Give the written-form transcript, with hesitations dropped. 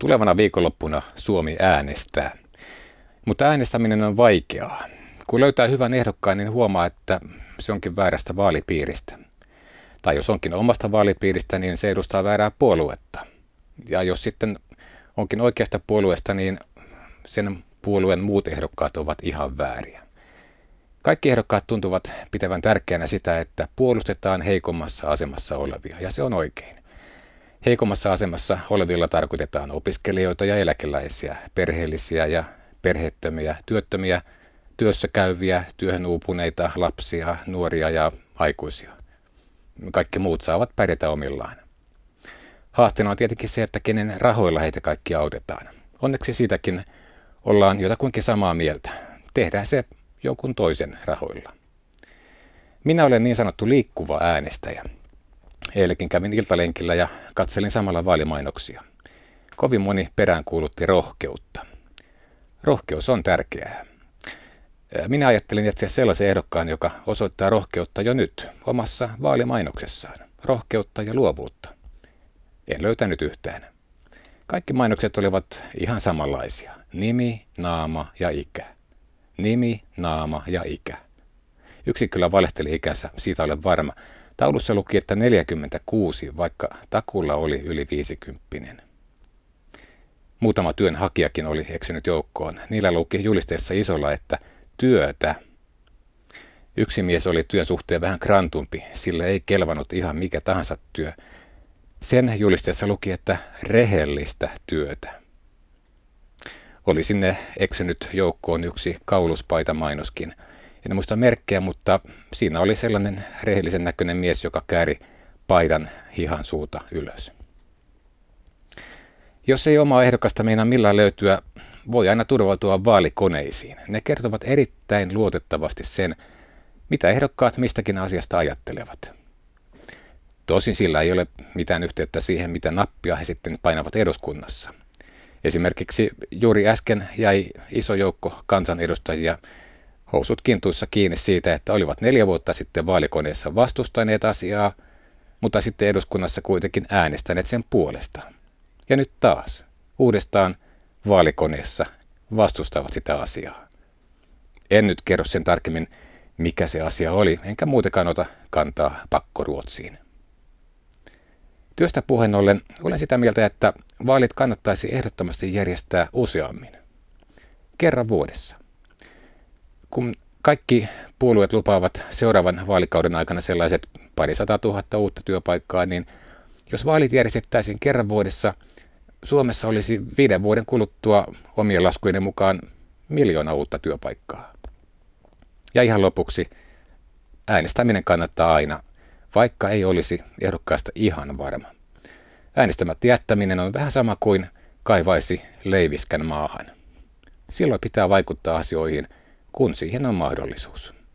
Tulevana viikonloppuna Suomi äänestää, mutta äänestäminen on vaikeaa. Kun löytää hyvän ehdokkaan, niin huomaa, että se onkin väärästä vaalipiiristä. Tai jos onkin omasta vaalipiiristä, niin se edustaa väärää puoluetta. Ja jos sitten onkin oikeasta puolueesta, niin sen puolueen muut ehdokkaat ovat ihan vääriä. Kaikki ehdokkaat tuntuvat pitävän tärkeänä sitä, että puolustetaan heikommassa asemassa olevia, ja se on oikein. Heikommassa asemassa olevilla tarkoitetaan opiskelijoita ja eläkeläisiä, perheellisiä ja perheettömiä, työttömiä, työssä käyviä, työhön uupuneita, lapsia, nuoria ja aikuisia. Kaikki muut saavat pärjätä omillaan. Haasteena on tietenkin se, että kenen rahoilla heitä kaikki autetaan. Onneksi siitäkin ollaan jotakuinkin samaa mieltä. Tehdään se jonkun toisen rahoilla. Minä olen niin sanottu liikkuva äänestäjä. Eilenkin kävin iltalenkillä ja katselin samalla vaalimainoksia. Kovin moni peräänkuulutti rohkeutta. Rohkeus on tärkeää. Minä ajattelin etsiä sellaisen ehdokkaan, joka osoittaa rohkeutta jo nyt omassa vaalimainoksessaan. Rohkeutta ja luovuutta. En löytänyt yhtään. Kaikki mainokset olivat ihan samanlaisia. Nimi, naama ja ikä. Nimi, naama ja ikä. Yksi kyllä valehteli ikänsä, siitä olen varma. Taulussa luki, että 46, vaikka takulla oli yli 50. Muutama työnhakijakin oli eksynyt joukkoon. Niillä luki julisteessa isolla, että työtä. Yksi mies oli työn suhteen vähän krantumpi, sillä ei kelvannut ihan mikä tahansa työ. Sen julisteessa luki, että rehellistä työtä. Oli sinne eksynyt joukkoon yksi kauluspaita-mainoskin. En muista merkkejä, mutta siinä oli sellainen rehellisen näköinen mies, joka kääri paidan hihan suuta ylös. Jos ei omaa ehdokasta meinaa millään löytyä, voi aina turvautua vaalikoneisiin. Ne kertovat erittäin luotettavasti sen, mitä ehdokkaat mistäkin asiasta ajattelevat. Tosin sillä ei ole mitään yhteyttä siihen, mitä nappia he sitten painavat eduskunnassa. Esimerkiksi juuri äsken jäi iso joukko kansanedustajia housut kintuissa kiinni siitä, että olivat 4 vuotta sitten vaalikoneessa vastustaneet asiaa, mutta sitten eduskunnassa kuitenkin äänestäneet sen puolesta. Ja nyt taas, uudestaan vaalikoneessa vastustavat sitä asiaa. En nyt kerro sen tarkemmin, mikä se asia oli, enkä muutenkaan ota kantaa pakkoruotsiin. Työstä puheen ollen olen sitä mieltä, että vaalit kannattaisi ehdottomasti järjestää useammin. Kerran vuodessa. Kun kaikki puolueet lupaavat seuraavan vaalikauden aikana sellaiset 200 000 uutta työpaikkaa, niin jos vaalit järjestettäisiin kerran vuodessa, Suomessa olisi 5 vuoden kuluttua omien laskujen mukaan 1 miljoona uutta työpaikkaa. Ja ihan lopuksi, äänestäminen kannattaa aina, vaikka ei olisi ehdokkaasta ihan varma. Äänestämättä jättäminen on vähän sama kuin kaivaisi leiviskän maahan. Silloin pitää vaikuttaa asioihin, kun siihen on mahdollisuus.